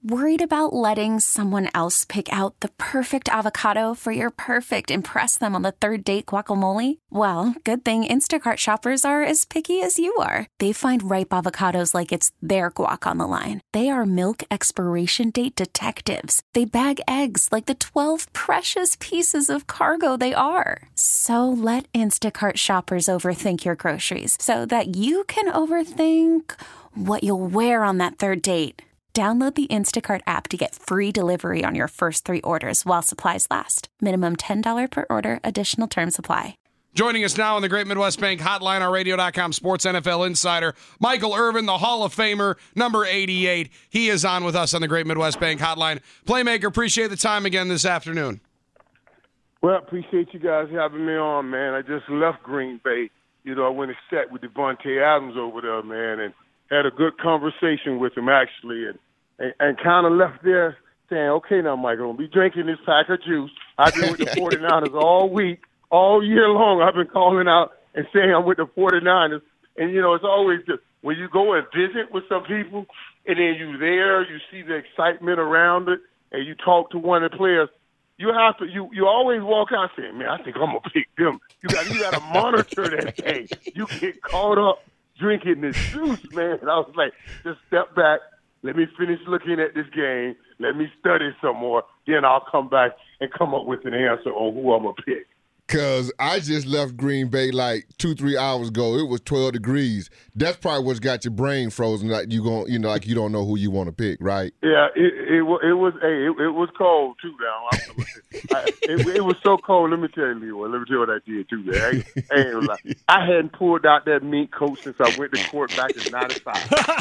Worried about letting someone else pick out the perfect avocado for your perfect impress them on the third date guacamole? Well, good thing Instacart shoppers are as picky as you are. They find ripe avocados like it's their guac on the line. They are milk expiration date detectives. They bag eggs like the 12 precious pieces of cargo they are. So let Instacart shoppers overthink your groceries so that you can overthink what you'll wear on that third date. Download the Instacart app to get free delivery on your first 3 orders while supplies last. Minimum $10 per order. Additional terms apply. Joining us now on the Great Midwest Bank Hotline, our Radio.com Sports NFL Insider, Michael Irvin, the Hall of Famer, number 88. He is on with us on the Great Midwest Bank Hotline. Playmaker, appreciate the time again this afternoon. Well, appreciate you guys having me on, man. I just left Green Bay. You know, I went and sat with Devontae Adams over there, man, and had a good conversation with him, actually, and kind of left there saying, okay, now, Michael, I'll be drinking this pack of juice. I've been with the 49ers all week, all year long. I've been calling out and saying I'm with the 49ers. And, you know, it's always when you go and visit with some people and then you're there, you see the excitement around it, and you talk to one of the players, you have to you always walk out saying, man, I think I'm going to pick them. You got to monitor that thing. You get caught up drinking this juice, man. And I was like, just step back. Let me finish looking at this game. Let me study some more. Then I'll come back and come up with an answer on who I'm going to pick. Because I just left Green Bay like 2-3 hours ago. It was 12 degrees. That's probably what's got your brain frozen, like like you don't know who you want to pick, right? Yeah, it was cold too down. It was so cold. Let me tell you what I did too. Man. I ain't gonna lie. I hadn't pulled out that mink coat since I went to court back in '95.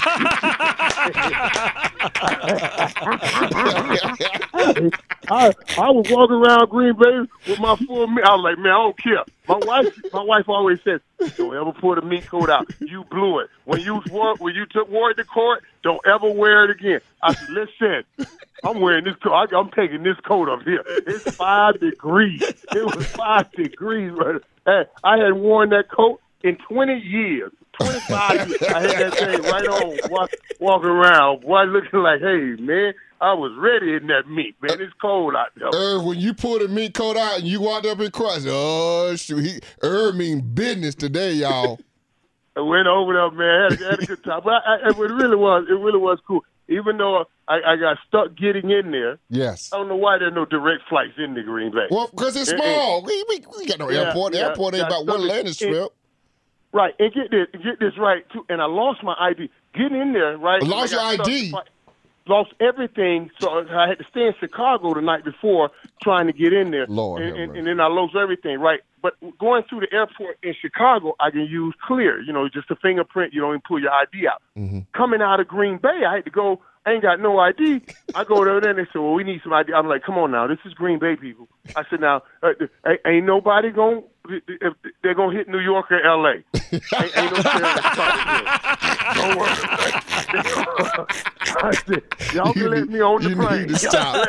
I was walking around Green Bay with my full mink. I was like, man, I don't care. My wife always says, don't ever pull the mink coat out. You blew it. When you took Ward to court, don't ever wear it again. I said, listen, I'm wearing this coat. I'm taking this coat up here. It's 5 degrees. It was 5 degrees. Hey, I hadn't worn that coat in 20 years. 25 years. I had that thing right on, walking around, boy, looking like, hey, man, I was ready in that meat, man. It's cold out there. When you pull the meat coat out and you walked up in cross, oh, shoot. Mean business today, y'all. I went over there, man. Had a good time. But it really was cool. Even though I got stuck getting in there. Yes. I don't know why there's no direct flights into Green Bay. Well, because it's small. We got no airport. The airport ain't about one landing strip. Right. And get this right, too. And I lost my ID. Getting in there, right? Lost your ID? Lost everything, so I had to stay in Chicago the night before trying to get in there. Lord, and then I lost everything, right? But going through the airport in Chicago, I can use Clear, just a fingerprint. You don't even pull your ID out. Mm-hmm. Coming out of Green Bay, I had to go. I ain't got no ID. I go there, and they say, well, we need some ID. I'm like, come on now, this is Green Bay, people. I said, now, ain't nobody going to – they're going to hit New York or L.A. ain't no don't worry. I said, y'all can let me on the plane. You need to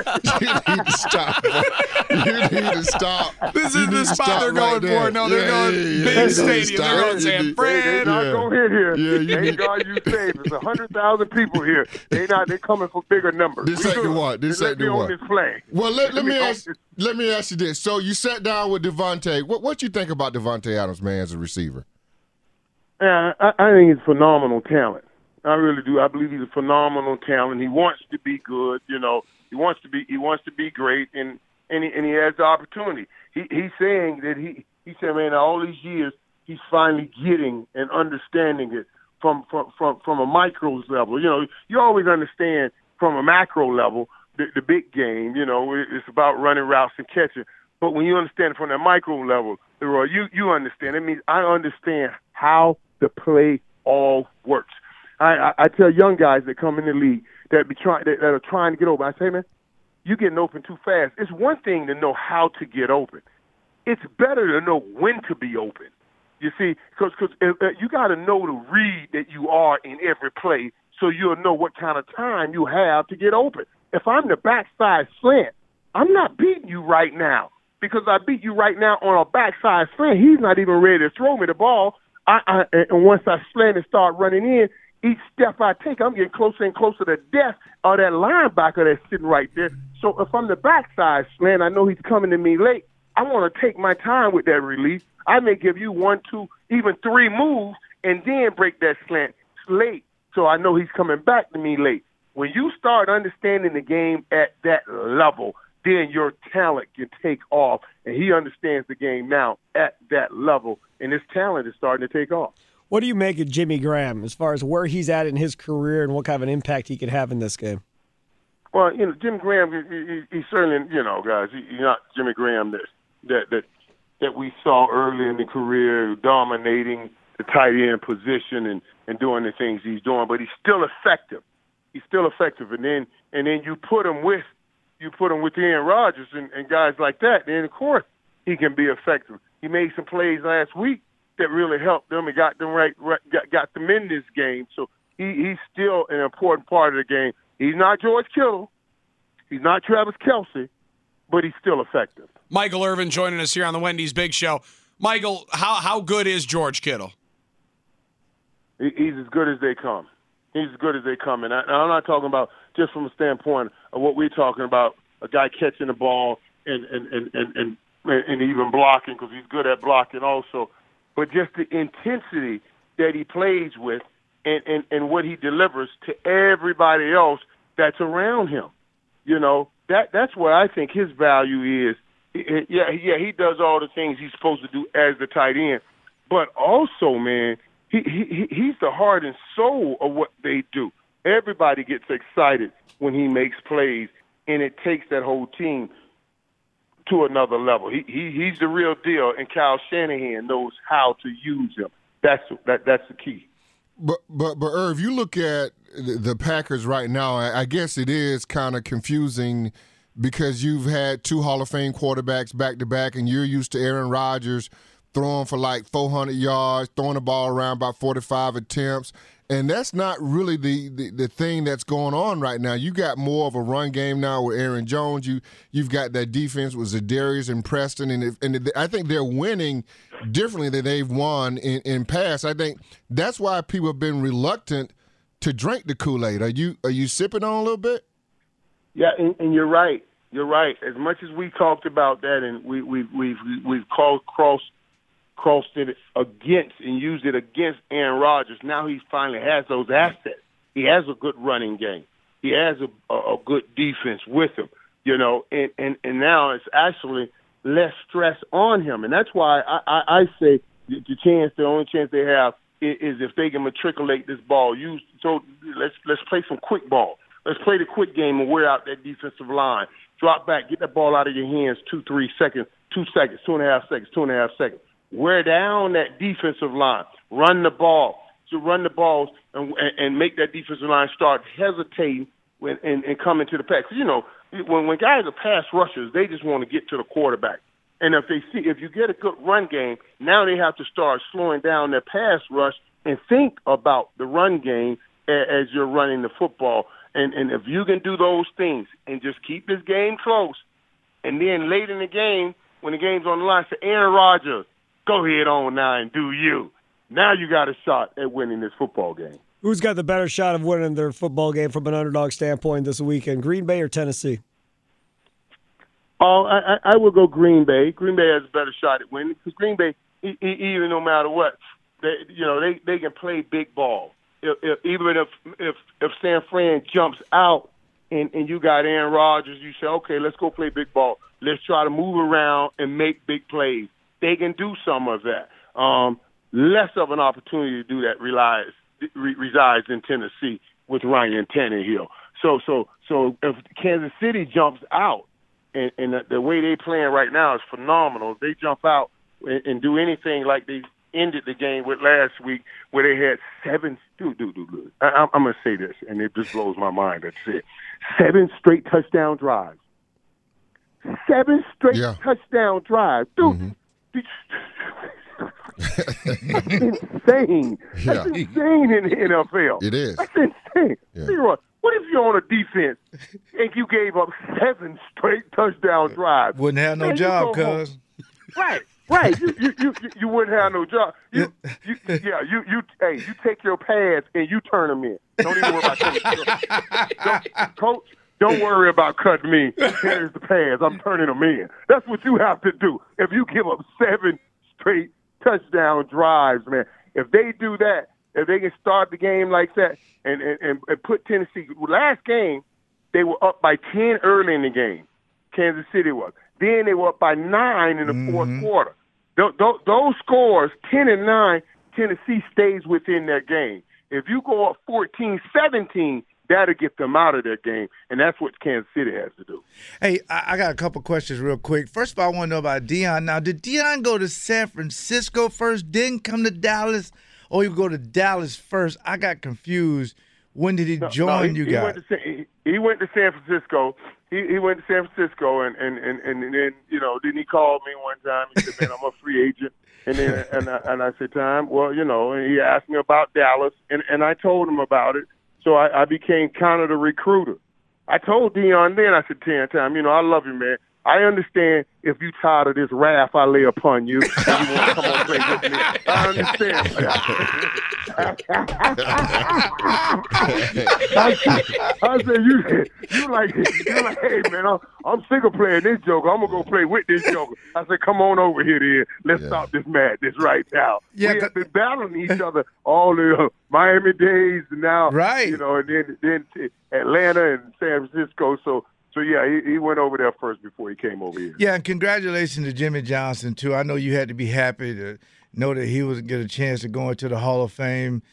stop. You need to stop. This is the spot they're going for. No, they're going big stadium. They're going San Fran. They're not going to hit here. Thank God you saved. There's 100,000 people here. They're coming for bigger numbers. This ain't the one. On this plane. Well, let me ask you this. So you sat down with Devontae. What you think about Devontae Adams, man, as a receiver? Yeah, I think he's phenomenal talent. I really do. I believe he's a phenomenal talent. He wants to be good. He wants to be great, and he has the opportunity. He's saying that he said, man, all these years he's finally getting and understanding it from a micro level. You always understand from a macro level the big game. It's about running routes and catching. But when you understand it from that micro level, Leroy, you understand. It means I understand how the play all works. I tell young guys that come in the league that are trying to get open, I say, man, you're getting open too fast. It's one thing to know how to get open. It's better to know when to be open. You see, because you got to know the read that you are in every play so you'll know what kind of time you have to get open. If I'm the backside slant, I'm not beating you right now because I beat you right now on a backside slant. He's not even ready to throw me the ball. And once I slant and start running in, each step I take, I'm getting closer and closer to death of that linebacker that's sitting right there. So if I'm the backside slant, I know he's coming to me late. I want to take my time with that release. I may give you 1, 2, even 3 moves and then break that slant late so I know he's coming back to me late. When you start understanding the game at that level, then your talent can take off, and he understands the game now at that level, and his talent is starting to take off. What do you make of Jimmy Graham as far as where he's at in his career and what kind of an impact he could have in this game? Well, Jimmy Graham, he certainly, guys, he's not Jimmy Graham that we saw early in the career dominating the tight end position and doing the things he's doing, but he's still effective. He's still effective, and then you put him with Aaron Rodgers and guys like that, then of course he can be effective. He made some plays last week that really helped them and got them got them in this game. So he's still an important part of the game. He's not George Kittle, he's not Travis Kelce, but he's still effective. Michael Irvin joining us here on the Wendy's Big Show. Michael, how good is George Kittle? He's as good as they come. He's as good as they come. And I'm not talking about just from a standpoint of what we're talking about, a guy catching the ball and even blocking, because he's good at blocking also, but just the intensity that he plays with and what he delivers to everybody else that's around him. That's where I think his value is. He does all the things he's supposed to do as the tight end, but also, man, he's the heart and soul of what they do. Everybody gets excited when he makes plays, and it takes that whole team to another level. He's the real deal, and Kyle Shanahan knows how to use him. That's the key. But Irv, you look at the Packers right now, I guess it is kind of confusing because you've had 2 Hall of Fame quarterbacks back-to-back, and you're used to Aaron Rodgers throwing for like 400 yards, throwing the ball around about 45 attempts. And that's not really the thing that's going on right now. You got more of a run game now with Aaron Jones. You've got that defense with Zadarius and Preston, and I think they're winning differently than they've won in past. I think that's why people have been reluctant to drink the Kool-Aid. Are you sipping on a little bit? Yeah, and you're right. You're right. As much as we talked about that, and we've crossed it against and used it against Aaron Rodgers. Now he finally has those assets. He has a good running game. He has a good defense with him, and now it's actually less stress on him. And that's why I say the only chance they have is if they can matriculate this ball. So let's play some quick ball. Let's play the quick game and wear out that defensive line. Drop back, get that ball out of your hands 2-3 seconds, 2 seconds, 2.5 seconds, 2.5 seconds. Wear down that defensive line. Run the ball. So run the balls and make that defensive line start hesitating and come into the pass. When guys are pass rushers, they just want to get to the quarterback. And if you get a good run game, now they have to start slowing down their pass rush and think about the run game as you're running the football. And if you can do those things and just keep this game close, and then late in the game, when the game's on the line, say, Aaron Rodgers, go ahead on now and do you. Now you got a shot at winning this football game. Who's got the better shot of winning their football game from an underdog standpoint this weekend, Green Bay or Tennessee? Oh, I would go Green Bay. Green Bay has a better shot at winning because Green Bay, even no matter what, they can play big ball. Even if San Fran jumps out and you got Aaron Rodgers, you say, okay, let's go play big ball. Let's try to move around and make big plays. They can do some of that. Less of an opportunity to do that resides in Tennessee with Ryan Tannehill. So if Kansas City jumps out, and the way they're playing right now is phenomenal. If they jump out and do anything like they ended the game with last week, where they had 7. I'm going to say this, and it just blows my mind. That's it. 7 straight touchdown drives. 7 straight touchdown drives, dude. Mm-hmm. That's insane. That's insane in the NFL. It is. That's insane. Yeah. Leroy, what if you're on a defense and you gave up 7 straight touchdown drives? Wouldn't have no job, cuz. Right. Right. You wouldn't have no job. You take your pads and you turn them in. Don't even worry about coach. Don't worry about cutting me. Here's the pads. I'm turning them in. That's what you have to do. If you give up 7 straight touchdown drives, man, if they do that, if they can start the game like that and put Tennessee, last game, they were up by 10 early in the game. Kansas City was. Then they were up by 9 in the fourth quarter. Those scores, 10 and 9, Tennessee stays within their game. If you go up 14-17, that'll get them out of their game, and that's what Kansas City has to do. Hey, I got a couple questions real quick. First of all, I want to know about Deion. Now, did Deion go to San Francisco first, then come to Dallas, or you go to Dallas first? I got confused. When did he join you guys? He went to San Francisco. He went to San Francisco, and then, you know, then he called me one time. He said, man, I'm a free agent. And then and I said, Tom, well, you know, and he asked me about Dallas, and I told him about it. So I became kind of the recruiter. I told Deion then, I said, Tom, you know, I love you, man. I understand if you tired of this wrath I lay upon you and you want to come on play with me. I understand. I said, you like, hey, man, I'm sick of playing this joker. I'm going to go play with this joker. I said, come on over here, then. Let's stop this madness right now. Yeah, we have been battling each other all the Miami days and now, right. You know, and then Atlanta and San Francisco. So yeah, he went over there first before he came over here. Yeah, and congratulations to Jimmy Johnson, too. I know you had to be happy to know that he was get a chance to go into the Hall of Fame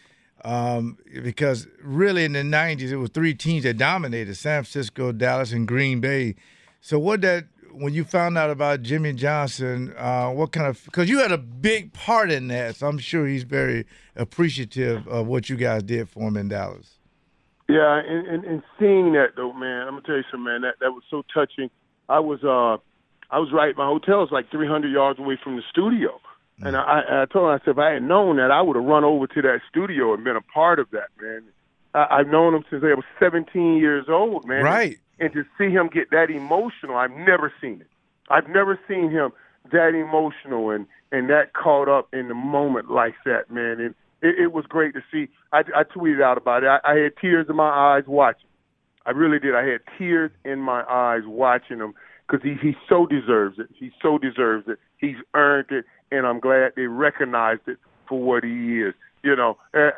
because really in the 90s, it was 3 teams that dominated, San Francisco, Dallas, and Green Bay. So when you found out about Jimmy Johnson, what kind of – because you had a big part in that, so I'm sure he's very appreciative of what you guys did for him in Dallas. Yeah, and seeing that though, man, I'm gonna tell you something, man. That was so touching. I was right. My hotel was like 300 yards away from the studio, and I told him, I said, if I had known that, I would have run over to that studio and been a part of that, man. I've known him since I was 17 years old, man. Right. And to see him get that emotional, I've never seen it. I've never seen him that emotional and that caught up in the moment like that, man. And it was great to see. I tweeted out about it. I had tears in my eyes watching. I really did. I had tears in my eyes watching him because he so deserves it. He so deserves it. He's earned it, and I'm glad they recognized it for what he is. You know,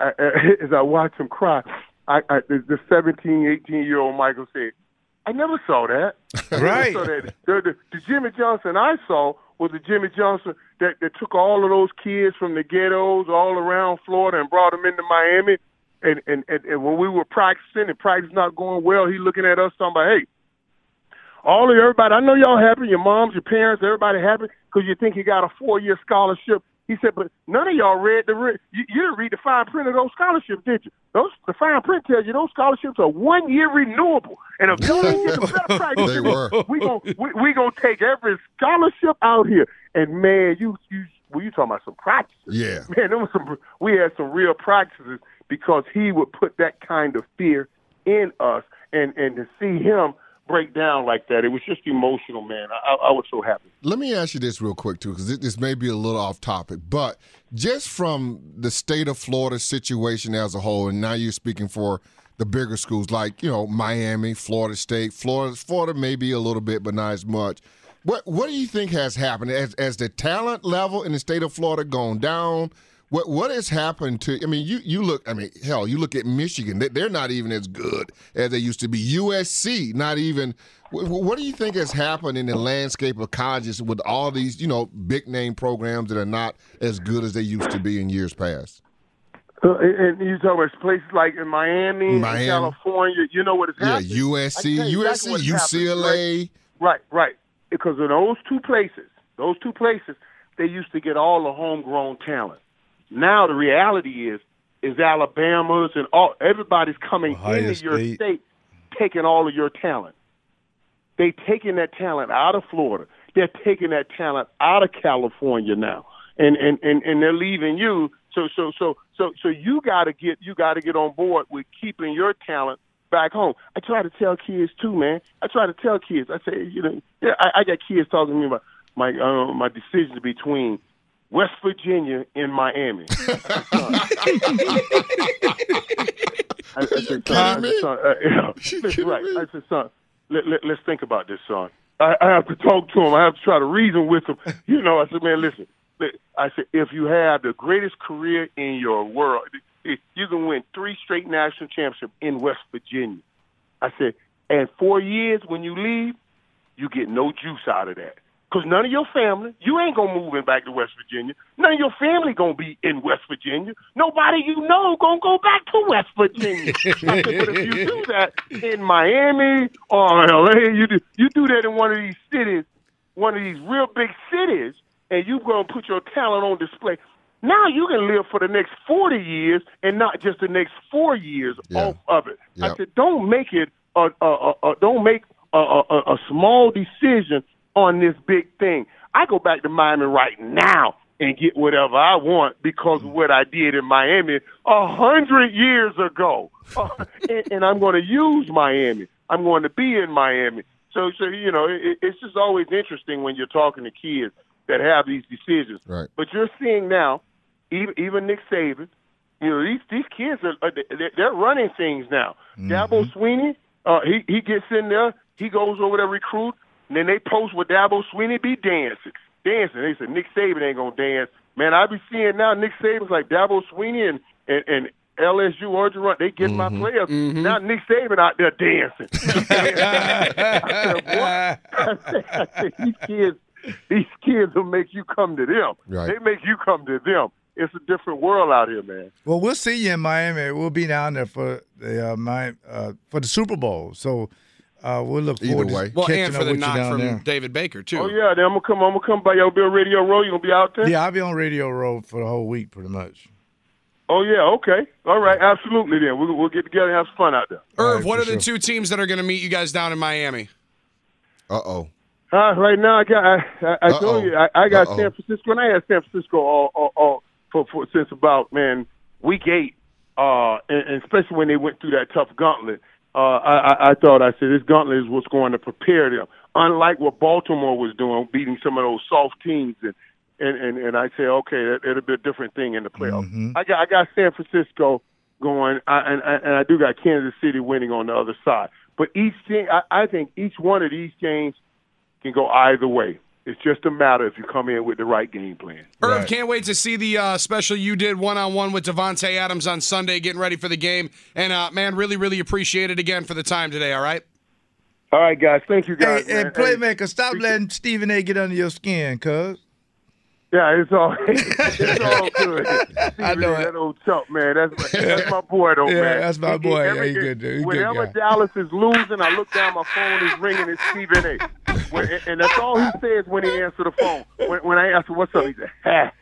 as I watch him cry, the 17, 18-year-old Michael said, I never saw that. Right. So the Jimmy Johnson I saw was the Jimmy Johnson that took all of those kids from the ghettos all around Florida and brought them into Miami. And when we were practicing and practice not going well, he looking at us talking about, hey, all of everybody, I know y'all happy, your moms, your parents, everybody happy because you think you got a 4-year scholarship. He said, but none of y'all read you didn't read the fine print of those scholarships, did you? The fine print tells you those scholarships are 1 year renewable. And if y'all ain't getting better practice, we gonna take every scholarship out here. And man, you talking about some practices? Yeah, man, we had some real practices because he would put that kind of fear in us, and to see him break down like that, it was just emotional, man. I was so happy. Let me ask you this real quick, too, because this may be a little off topic, but just from the state of Florida situation as a whole, and now you're speaking for the bigger schools like, you know, Miami, Florida State, Florida maybe a little bit, but not as much. What do you think has happened? As the talent level in the state of Florida gone down, what has happened to – I mean, you look – I mean, hell, you look at Michigan. They're not even as good as they used to be. USC, not even – what do you think has happened in the landscape of colleges with all these, you know, big-name programs that are not as good as they used to be in years past? And you talk about places like in Miami, in California, you know what has happened? Yeah, USC, UCLA. Happened, right. Because in those two places, they used to get all the homegrown talent. Now the reality is Alabama's and everybody's coming into your state, taking all of your talent. They taking that talent out of Florida. They're taking that talent out of California now, and they're leaving you. So you got to get on board with keeping your talent back home. I try to tell kids too, man. I say, you know, I got kids talking to me about, my decisions between West Virginia and Miami. I said, son, I said, son, let's think about this, son. I have to talk to him. I have to try to reason with him. I said, man, listen. I said, if you have the greatest career in your world, you can win 3 straight national championships in West Virginia. I said, and 4 years when you leave, you get no juice out of that. Because none of your family, you ain't going to move in back to West Virginia. None of your family going to be in West Virginia. Nobody you know going to go back to West Virginia. I said, but if you do that in Miami or LA, you do that in one of these cities, one of these real big cities, and you going to put your talent on display. Now you can live for the next 40 years and not just the next 4 years off of it. Yep. I said, don't make it a small decision on this big thing. I go back to Miami right now and get whatever I want because of what I did in Miami 100 years ago. And I'm going to use Miami. I'm going to be in Miami. So it's just always interesting when you're talking to kids that have these decisions. Right. But you're seeing now, even Nick Saban, these kids they're running things now. Mm-hmm. Dabo Swinney, he gets in there, he goes over there recruit. And then they post with Dabo Swinney be dancing. They said Nick Saban ain't gonna dance. Man, I be seeing now Nick Saban's like Dabo Swinney and LSU Orgeron. They get my players. Mm-hmm. Now Nick Saban out there dancing. I said, these kids will make you come to them. Right. They make you come to them. It's a different world out here, man. Well, we'll see you in Miami. We'll be down there for the Super Bowl. So. We'll look forward to and for the knock from there. David Baker, too. Oh, yeah. Then I'm going to come by your Radio Row. You going to be out there? Yeah, I'll be on Radio Row for the whole week, pretty much. Oh, yeah. Okay. All right. Absolutely, then. We'll get together and have some fun out there. Irv, what are the 2 teams that are going to meet you guys down in Miami? Uh-oh. Right now, I told you, I got San Francisco, and I had San Francisco all since about, week 8, and especially when they went through that tough gauntlet. I said this gauntlet is what's going to prepare them. Unlike what Baltimore was doing, beating some of those soft teams, and I say, okay, it'll be a different thing in the playoffs. Mm-hmm. I got San Francisco going, and I do got Kansas City winning on the other side. But each team, I think each one of these games can go either way. It's just a matter if you come in with the right game plan. Irv, can't wait to see the special you did one-on-one with Davante Adams on Sunday, getting ready for the game. And, man, really, really appreciate it again for the time today, all right? All right, guys. Thank you, guys. Hey, Playmaker, stop letting Stephen A. get under your skin, cuz. Yeah, it's all good. I know that old chump, man. That's my boy, though, man. Yeah, that's my boy. Yeah, he's good, dude. Whenever Dallas is losing, I look down, my phone is ringing, it's Stephen A. And that's all he says when he answers the phone. When I ask him, what's up, he says, ha.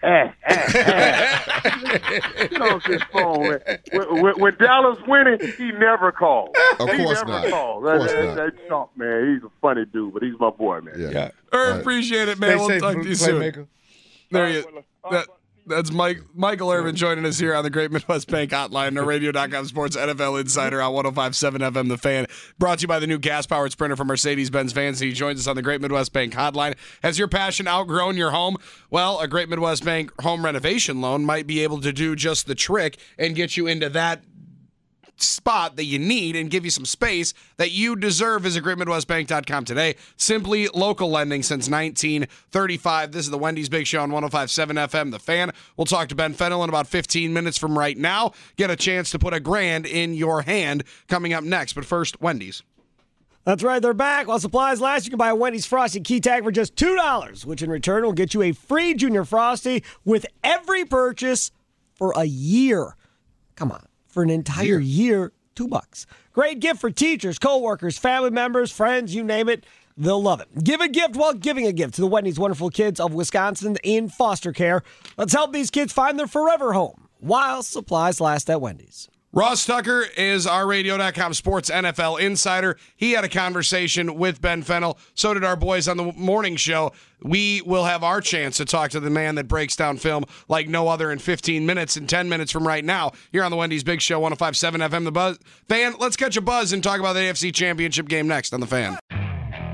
Get off his phone, man. When Dallas winning, he never calls. Of course not. That chump, man. He's a funny dude, but he's my boy, man. Yeah. Irv, appreciate it, man. We'll talk to you soon. There you go. That's Michael Irvin joining us here on the Great Midwest Bank Hotline, our Radio.com Sports NFL Insider on 105.7 FM The Fan. Brought to you by the new gas-powered Sprinter from Mercedes-Benz Vans. He joins us on the Great Midwest Bank Hotline. Has your passion outgrown your home? Well, a Great Midwest Bank home renovation loan might be able to do just the trick and get you into that spot that you need and give you some space that you deserve. Visit GreatMidwestBank.com today. Simply local lending since 1935. This is the Wendy's Big Show on 105.7 FM The Fan. We'll talk to Ben Fennell in about 15 minutes from right now. Get a chance to put $1,000 in your hand coming up next. But first, Wendy's. That's right, they're back. While supplies last, you can buy a Wendy's Frosty Key Tag for just $2, which in return will get you a free Junior Frosty with every purchase for a year. Come on. For an entire year, $2. Great gift for teachers, coworkers, family members, friends, you name it. They'll love it. Give a gift while giving a gift to the Wendy's Wonderful Kids of Wisconsin in foster care. Let's help these kids find their forever home while supplies last at Wendy's. Ross Tucker is our Radio.com Sports NFL Insider. He had a conversation with Ben Fennell. So did our boys on the morning show. We will have our chance to talk to the man that breaks down film like no other in 15 minutes and 10 minutes from right now. Here on the Wendy's Big Show, 105.7 FM The Buzz. Fan, let's catch a buzz and talk about the AFC Championship game next on The Fan.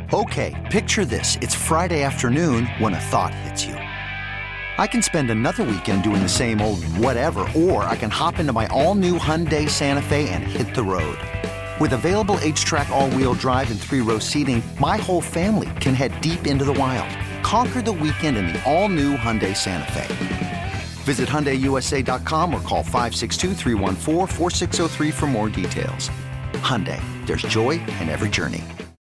Okay, picture this. It's Friday afternoon when a thought hits you. I can spend another weekend doing the same old whatever, or I can hop into my all-new Hyundai Santa Fe and hit the road. With available H-Track all-wheel drive and 3-row seating, my whole family can head deep into the wild. Conquer the weekend in the all-new Hyundai Santa Fe. Visit HyundaiUSA.com or call 562-314-4603 for more details. Hyundai, there's joy in every journey.